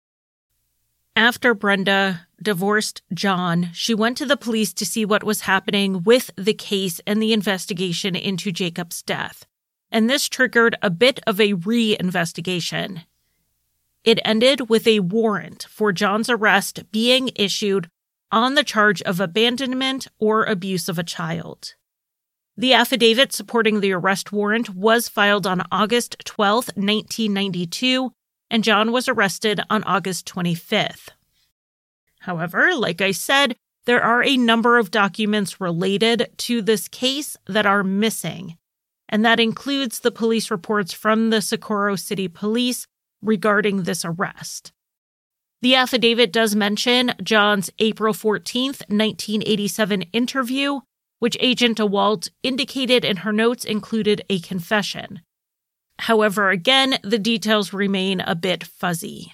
After Brenda divorced John, she went to the police to see what was happening with the case and the investigation into Jacob's death. And this triggered a bit of a re-investigation. It ended with a warrant for John's arrest being issued on the charge of abandonment or abuse of a child. The affidavit supporting the arrest warrant was filed on August 12, 1992, and John was arrested on August 25th. However, like I said, there are a number of documents related to this case that are missing, and that includes the police reports from the Socorro City Police regarding this arrest. The affidavit does mention John's April 14th, 1987 interview, which Agent DeWalt indicated in her notes included a confession. However, again, the details remain a bit fuzzy.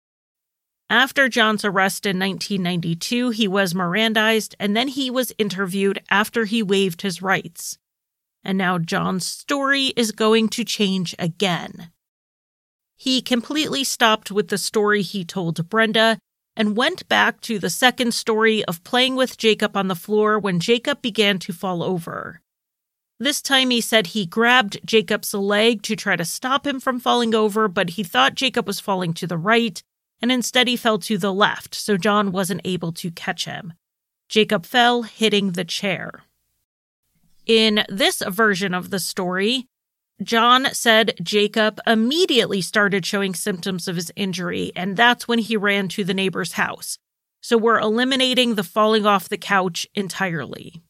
After John's arrest in 1992, he was Mirandized, and then he was interviewed after he waived his rights. And now John's story is going to change again. He completely stopped with the story he told Brenda, and went back to the second story of playing with Jacob on the floor when Jacob began to fall over. This time he said he grabbed Jacob's leg to try to stop him from falling over, but he thought Jacob was falling to the right, and instead he fell to the left, so John wasn't able to catch him. Jacob fell, hitting the chair. In this version of the story, John said Jacob immediately started showing symptoms of his injury, and that's when he ran to the neighbor's house. So we're eliminating the falling off the couch entirely.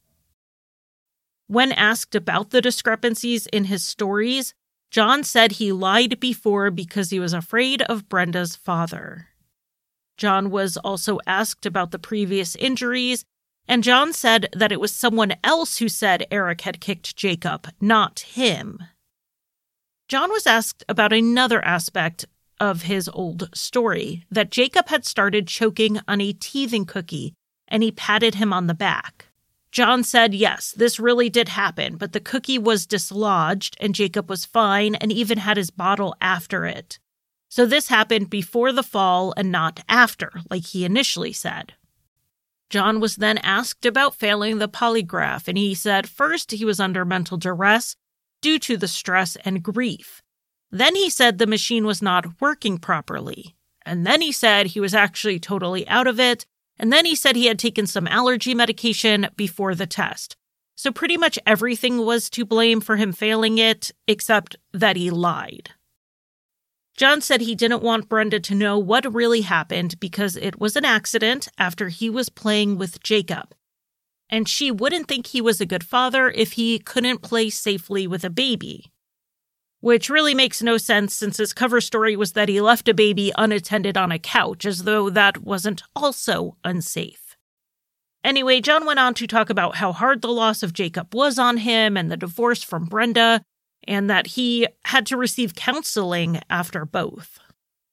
When asked about the discrepancies in his stories, John said he lied before because he was afraid of Brenda's father. John was also asked about the previous injuries, and John said that it was someone else who said Eric had kicked Jacob, not him. John was asked about another aspect of his old story, that Jacob had started choking on a teething cookie, and he patted him on the back. John said, yes, this really did happen, but the cookie was dislodged, and Jacob was fine and even had his bottle after it. So this happened before the fall and not after, like he initially said. John was then asked about failing the polygraph, and he said first he was under mental duress due to the stress and grief. Then he said the machine was not working properly. And then he said he was actually totally out of it. And then he said he had taken some allergy medication before the test. So pretty much everything was to blame for him failing it, except that he lied. John said he didn't want Brenda to know what really happened because it was an accident after he was playing with Jacob. And she wouldn't think he was a good father if he couldn't play safely with a baby. Which really makes no sense since his cover story was that he left a baby unattended on a couch, as though that wasn't also unsafe. Anyway, John went on to talk about how hard the loss of Jacob was on him and the divorce from Brenda, and that he had to receive counseling after both.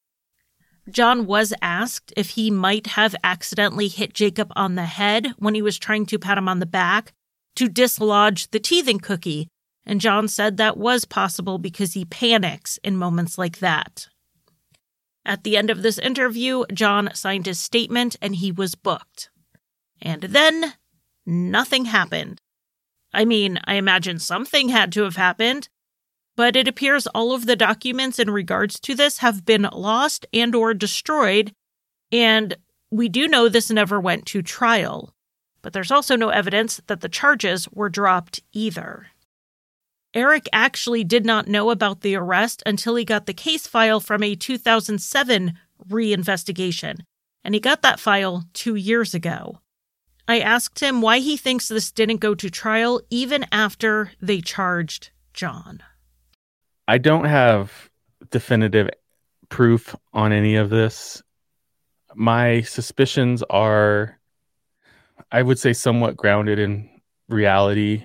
John was asked if he might have accidentally hit Jacob on the head when he was trying to pat him on the back to dislodge the teething cookie, and John said that was possible because he panics in moments like that. At the end of this interview, John signed his statement and he was booked. And then, nothing happened. I mean, I imagine something had to have happened, but it appears all of the documents in regards to this have been lost and or destroyed, and we do know this never went to trial. But there's also no evidence that the charges were dropped either. Eric actually did not know about the arrest until he got the case file from a 2007 reinvestigation, and he got that file 2 years ago. I asked him why he thinks this didn't go to trial even after they charged John. I don't have definitive proof on any of this. My suspicions are, I would say, somewhat grounded in reality.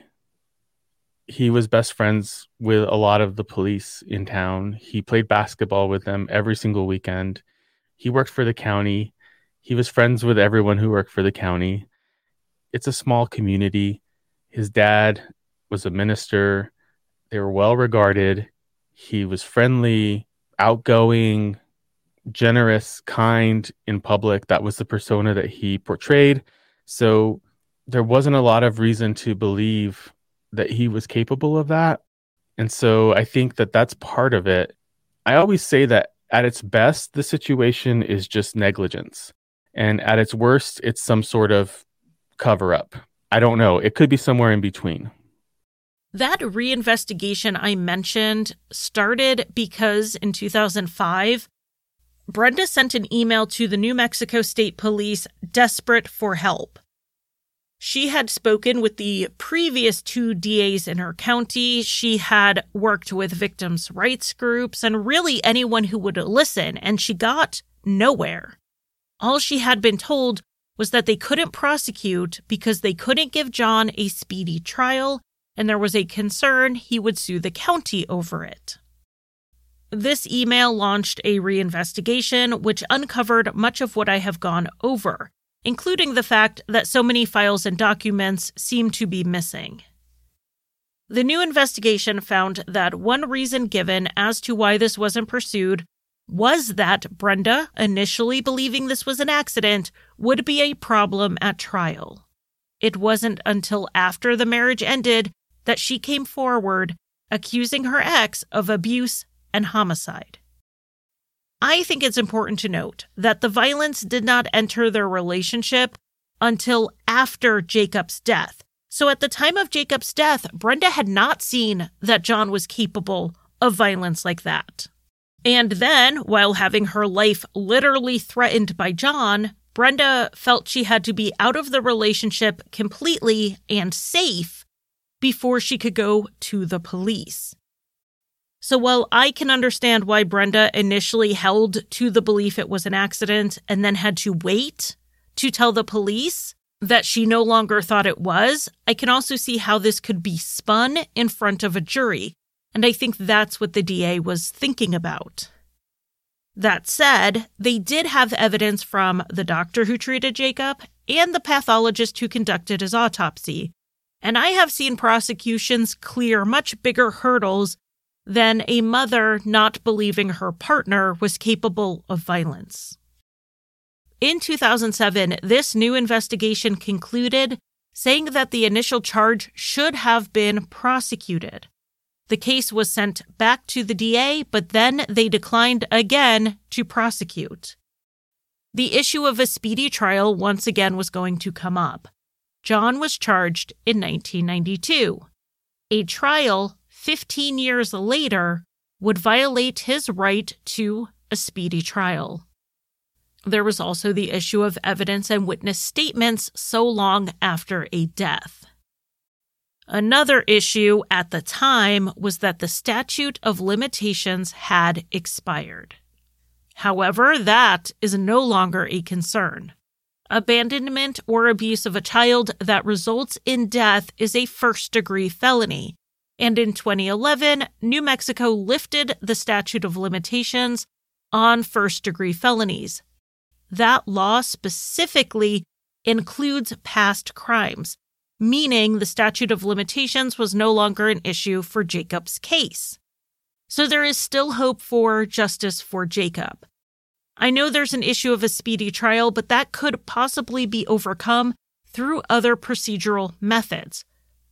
He was best friends with a lot of the police in town. He played basketball with them every single weekend. He worked for the county. He was friends with everyone who worked for the county. It's a small community. His dad was a minister. They were well regarded. He was friendly, outgoing, generous, kind in public. That was the persona that he portrayed. So there wasn't a lot of reason to believe that he was capable of that. And so I think that that's part of it. I always say that at its best, the situation is just negligence. And at its worst, it's some sort of cover up. I don't know. It could be somewhere in between. That reinvestigation I mentioned started because in 2005, Brenda sent an email to the New Mexico State Police desperate for help. She had spoken with the previous 2 DAs in her county. She had worked with victims' rights groups and really anyone who would listen, and she got nowhere. All she had been told was that they couldn't prosecute because they couldn't give John a speedy trial, and there was a concern he would sue the county over it. This email launched a reinvestigation, which uncovered much of what I have gone over, including the fact that so many files and documents seem to be missing. The new investigation found that one reason given as to why this wasn't pursued was that Brenda, initially believing this was an accident, would be a problem at trial. It wasn't until after the marriage ended that she came forward, accusing her ex of abuse and homicide. I think it's important to note that the violence did not enter their relationship until after Jacob's death. So at the time of Jacob's death, Brenda had not seen that John was capable of violence like that. And then, while having her life literally threatened by John, Brenda felt she had to be out of the relationship completely and safe before she could go to the police. So while I can understand why Brenda initially held to the belief it was an accident and then had to wait to tell the police that she no longer thought it was, I can also see how this could be spun in front of a jury. And I think that's what the DA was thinking about. That said, they did have evidence from the doctor who treated Jacob and the pathologist who conducted his autopsy. And I have seen prosecutions clear much bigger hurdles than a mother not believing her partner was capable of violence. In 2007, this new investigation concluded, saying that the initial charge should have been prosecuted. The case was sent back to the DA, but then they declined again to prosecute. The issue of a speedy trial once again was going to come up. John was charged in 1992. A trial 15 years later would violate his right to a speedy trial. There was also the issue of evidence and witness statements so long after a death. Another issue at the time was that the statute of limitations had expired. However, that is no longer a concern. Abandonment or abuse of a child that results in death is a first-degree felony. And in 2011, New Mexico lifted the statute of limitations on first-degree felonies. That law specifically includes past crimes, meaning the statute of limitations was no longer an issue for Jacob's case. So there is still hope for justice for Jacob. I know there's an issue of a speedy trial, but that could possibly be overcome through other procedural methods.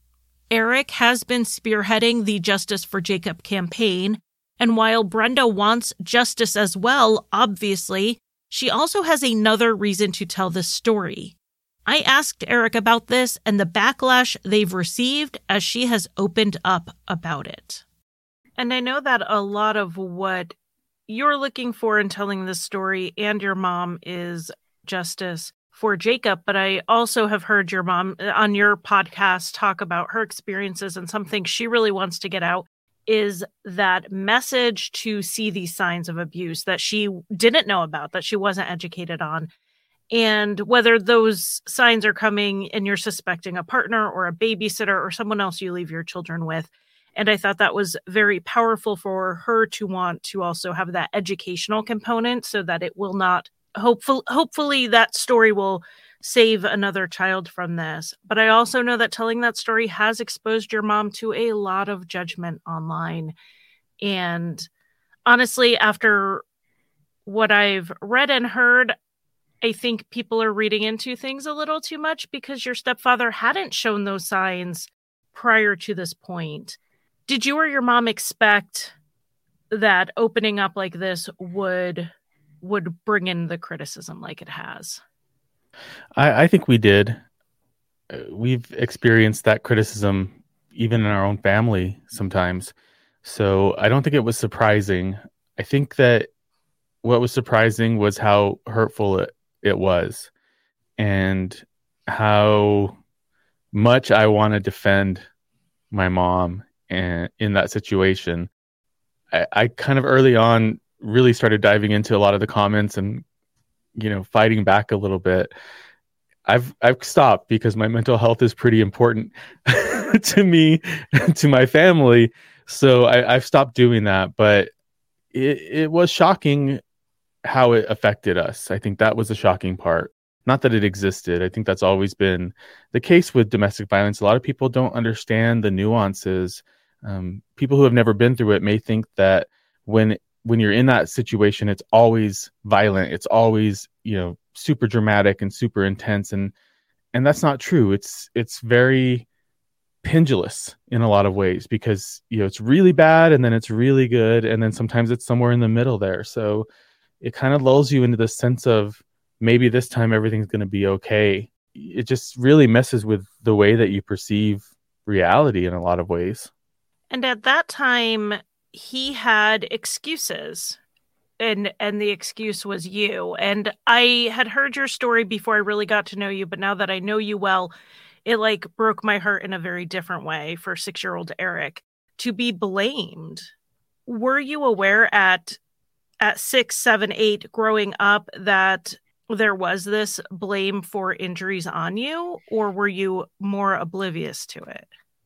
Eric has been spearheading the Justice for Jacob campaign, and while Brenda wants justice as well, obviously, she also has another reason to tell this story. I asked Eric about this and the backlash they've received as she has opened up about it. And I know that a lot of what you're looking for in telling this story and your mom is justice for Jacob, but I also have heard your mom on your podcast talk about her experiences, and something she really wants to get out is that message to see these signs of abuse that she didn't know about, that she wasn't educated on, and whether those signs are coming and you're suspecting a partner or a babysitter or someone else you leave your children with. And I thought that was very powerful for her to want to also have that educational component so that it will not, hopefully that story will save another child from this. But I also know that telling that story has exposed your mom to a lot of judgment online. And honestly, after what I've read and heard, I think people are reading into things a little too much because your stepfather hadn't shown those signs prior to this point. Did you or your mom expect that opening up like this would bring in the criticism like it has? I think we did. We've experienced that criticism even in our own family sometimes. So I don't think it was surprising. I think that what was surprising was how hurtful it was and how much I want to defend my mom and in that situation. I kind of early on really started diving into a lot of the comments and, fighting back a little bit. I've stopped because my mental health is pretty important to me and to my family. So I've stopped doing that, but it was shocking how it affected us. I think that was the shocking part. Not that it existed. I think that's always been the case with domestic violence. A lot of people don't understand the nuances. People who have never been through it may think that when when you're in that situation, it's always violent. It's always, super dramatic and super intense. And that's not true. It's very pendulous in a lot of ways because, it's really bad and then it's really good. And then sometimes it's somewhere in the middle there. So it kind of lulls you into the sense of maybe this time everything's going to be okay. It just really messes with the way that you perceive reality in a lot of ways. And at that time, he had excuses, and the excuse was you. And I had heard your story before I really got to know you, but now that I know you well, it broke my heart in a very different way for 6-year-old Eric to be blamed. Were you aware at 6, 7, 8 growing up that there was this blame for injuries on you, or were you more oblivious to it?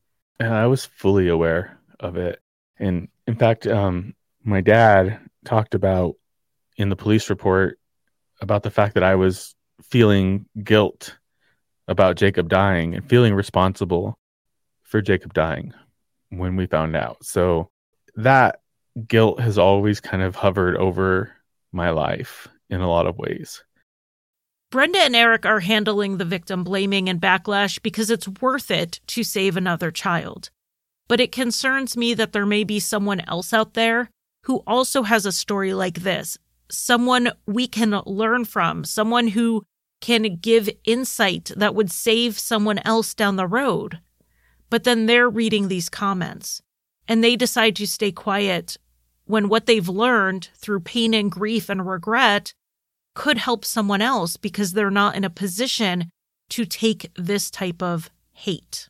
I was fully aware of it. And in fact, my dad talked about in the police report about the fact that I was feeling guilt about Jacob dying and feeling responsible for Jacob dying when we found out. So that guilt has always kind of hovered over my life in a lot of ways. Brenda and Eric are handling the victim blaming and backlash because it's worth it to save another child. But it concerns me that there may be someone else out there who also has a story like this, someone we can learn from, someone who can give insight that would save someone else down the road. But then they're reading these comments, and they decide to stay quiet when what they've learned through pain and grief and regret could help someone else because they're not in a position to take this type of hate.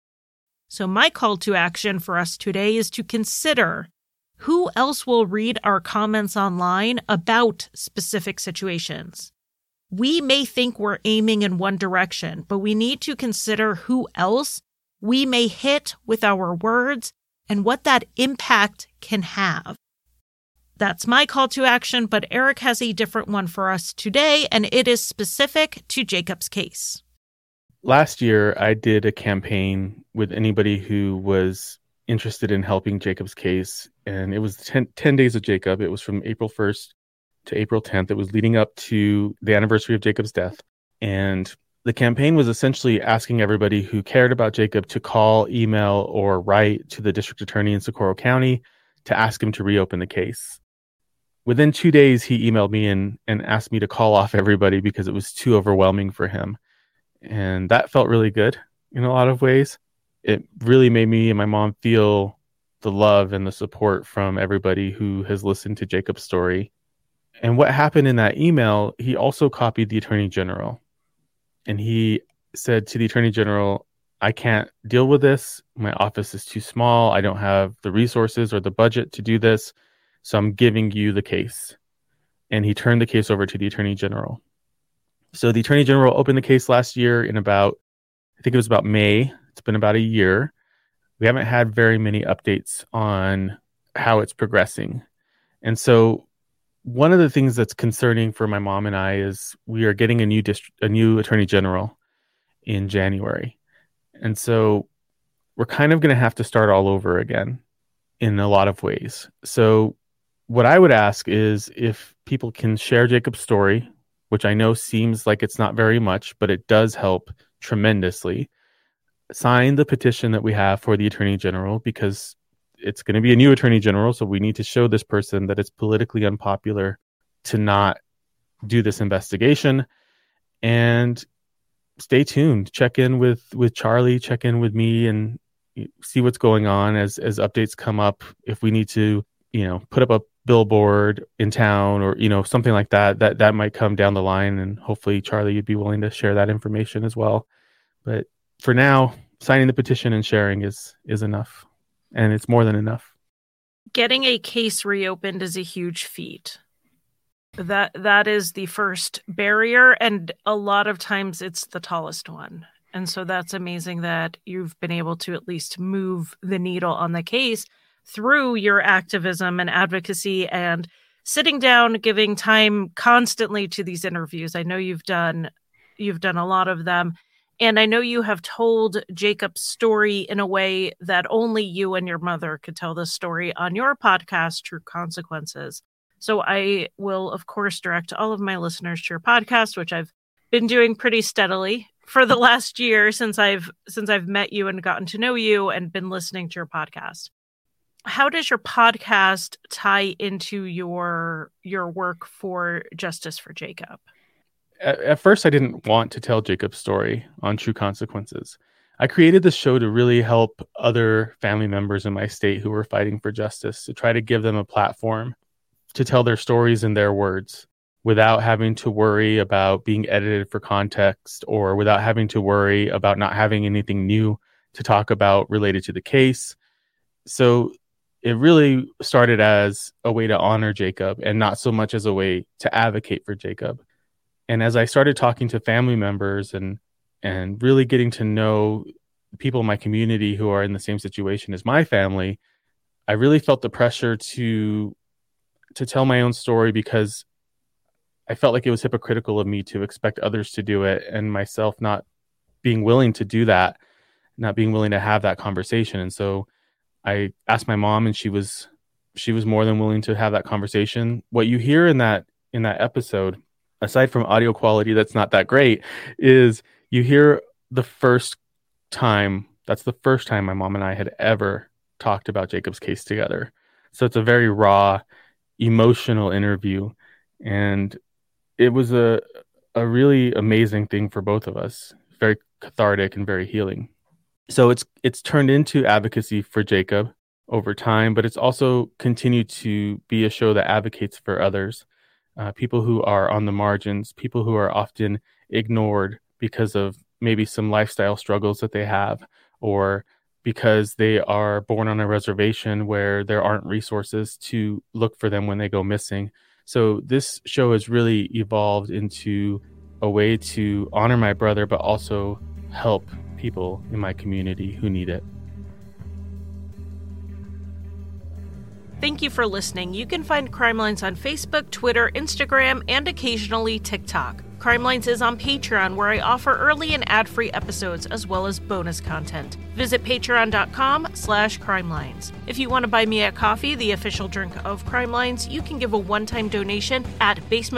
So my call to action for us today is to consider who else will read our comments online about specific situations. We may think we're aiming in one direction, but we need to consider who else we may hit with our words and what that impact can have. That's my call to action, but Eric has a different one for us today, and it is specific to Jacob's case. Last year, I did a campaign with anybody who was interested in helping Jacob's case, and it was 10 days of Jacob. It was from April 1st to April 10th. It was leading up to the anniversary of Jacob's death, and the campaign was essentially asking everybody who cared about Jacob to call, email, or write to the district attorney in Socorro County to ask him to reopen the case. Within 2 days, he emailed me and asked me to call off everybody because it was too overwhelming for him. And that felt really good in a lot of ways. It really made me and my mom feel the love and the support from everybody who has listened to Jacob's story. And what happened in that email, he also copied the Attorney General. And he said to the Attorney General, I can't deal with this. My office is too small. I don't have the resources or the budget to do this. So I'm giving you the case. And he turned the case over to the Attorney General. So the Attorney General opened the case last year in I think it was about May. It's been about a year. We haven't had very many updates on how it's progressing. And so one of the things that's concerning for my mom and I is we are getting a new Attorney General in January. And so we're kind of going to have to start all over again in a lot of ways. So what I would ask is if people can share Jacob's story, which I know seems like it's not very much, but it does help tremendously. Sign the petition that we have for the Attorney General because it's going to be a new Attorney General, so we need to show this person that it's politically unpopular to not do this investigation. And stay tuned. Check in with Charlie, check in with me, and see what's going on as updates come up. If we need to, put up a billboard in town or, something like that might come down the line. And hopefully, Charlie, you'd be willing to share that information as well. But for now, signing the petition and sharing is enough. And it's more than enough. Getting a case reopened is a huge feat. That is the first barrier, and a lot of times it's the tallest one. And so that's amazing that you've been able to at least move the needle on the case through your activism and advocacy and sitting down, giving time constantly to these interviews. I know you've done a lot of them. And I know you have told Jacob's story in a way that only you and your mother could tell this story on your podcast, True Consequences. So I will, of course, direct all of my listeners to your podcast, which I've been doing pretty steadily for the last year since I've met you and gotten to know you and been listening to your podcast. How does your podcast tie into your work for Justice for Jacob? At first, I didn't want to tell Jacob's story on True Consequences. I created this show to really help other family members in my state who were fighting for justice, to try to give them a platform to tell their stories in their words without having to worry about being edited for context or without having to worry about not having anything new to talk about related to the case. So it really started as a way to honor Jacob and not so much as a way to advocate for Jacob. And as I started talking to family members and really getting to know people in my community who are in the same situation as my family, I really felt the pressure to tell my own story, because I felt like it was hypocritical of me to expect others to do it and myself not being willing to do that, not being willing to have that conversation. And so I asked my mom, and she was more than willing to have that conversation. What you hear in that episode, aside from audio quality that's not that great, is you hear the first time. That's the first time my mom and I had ever talked about Jacob's case together. So it's a very raw, emotional interview, and it was a really amazing thing for both of us. Very cathartic and very healing. So it's turned into advocacy for Jacob over time, but it's also continued to be a show that advocates for others, people who are on the margins, people who are often ignored because of maybe some lifestyle struggles that they have, or because they are born on a reservation where there aren't resources to look for them when they go missing. So this show has really evolved into a way to honor my brother, but also help people in my community who need it. Thank you for listening. You can find Crime Lines on Facebook, Twitter, Instagram, and occasionally TikTok. Crime Lines is on Patreon, where I offer early and ad-free episodes as well as bonus content. Visit patreon.com/crimelines. If you want to buy me a coffee, the official drink of Crime Lines, you can give a one-time donation at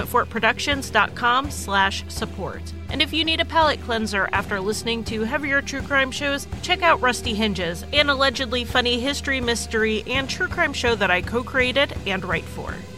basementfortproductions.com/support. And if you need a palate cleanser after listening to heavier true crime shows, check out Rusty Hinges, an allegedly funny history, mystery, and true crime show that I co-created and write for.